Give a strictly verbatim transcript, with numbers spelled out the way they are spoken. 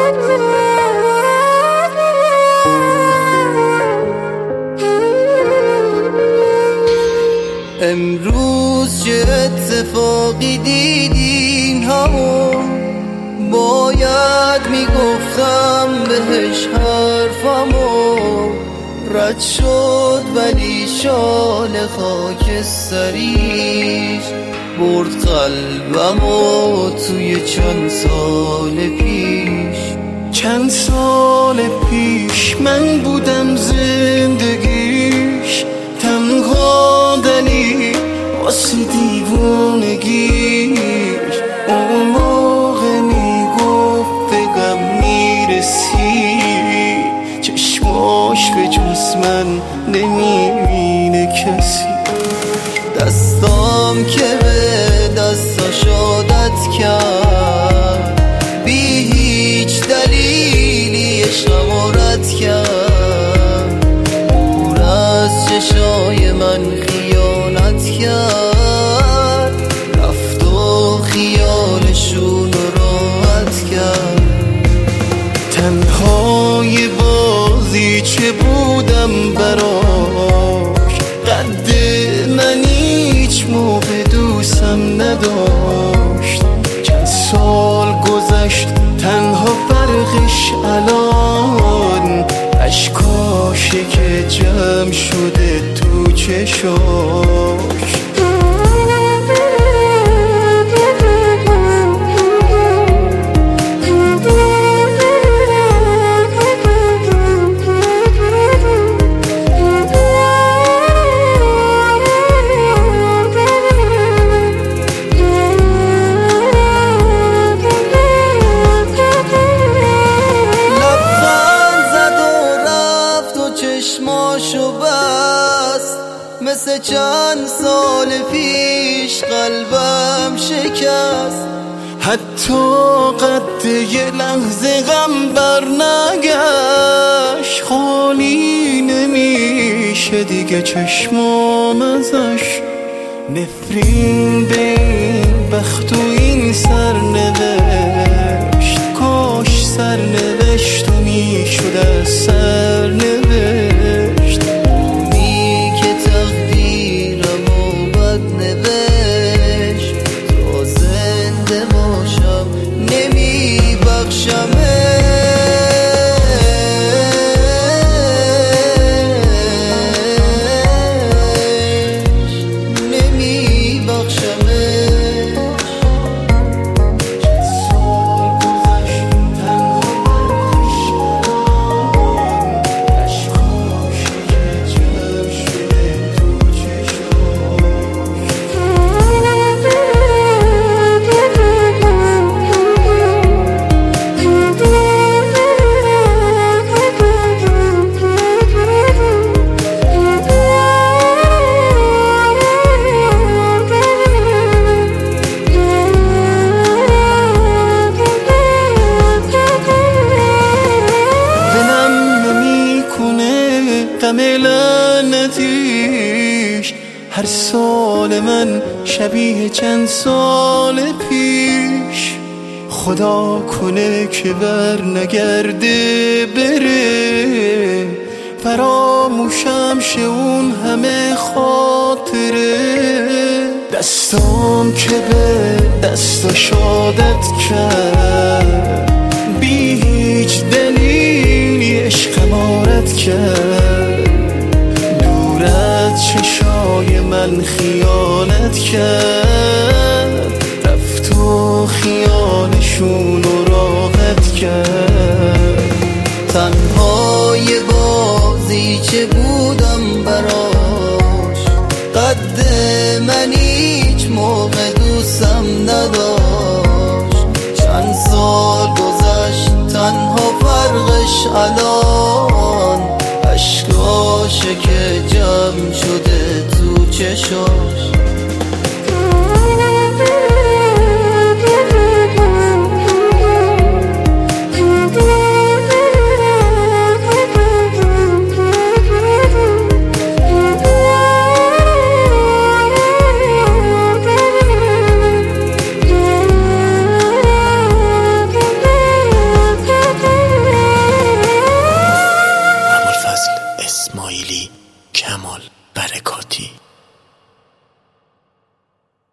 امروز چه اتفاقی دیدین همو باید میگفتم بهش حرفمو رد شد ولی شال خاکستریش برد قلبمو توی چند سال پیش. چند سال پیش من بودم زندگیش تنها دلیل واسه دیوونگیش. اون موقع میگفت به غم میرسی چشماش به جز من نمیبینه کسی. دستام که به دستاش عادت کرد بی هیچ دلیلی عشقمو رد کرد. دور از چشای من خیانت کرد رفت و خیالشون راحت کرد. تنهای بازی چه بودم براش قد من هیچ موقع دوستم نداشت. چند سال گذشت تنها فرقش الان اشکاشه که جمع شده تو چشاش. چشماشو بست مثل چند سال پیش قلبم شکست. حتی قد یه لحظه غم بر نگشت خالی نمیشه دیگه چشمام ازش. نفرین به این بخت و این سرنوشت کاش سرنوشت و میشد از سرنوشت. اونی که تقدیرمو بد نوشت تا زنده باشم نمیبخشمش. غم لعنتیش هر سال من شبیه چند سال پیش. خدا کنه که بر نگرده بره فراموشم شه اون همه خاطره. دستام که به دستاش عادت کرد بی هیچ دلیلی عشقم عارت کرد. دور از چشای من خیانت کرد رفت و خیالشون رو راحت کرد. تنها یه بازیچه بودم براش قد من هیچ موقع دوستم نداشت. چند سال گذشت تنها فرقش الان اشکاشه که جمع شده تو چشاش. کمال برکاتی.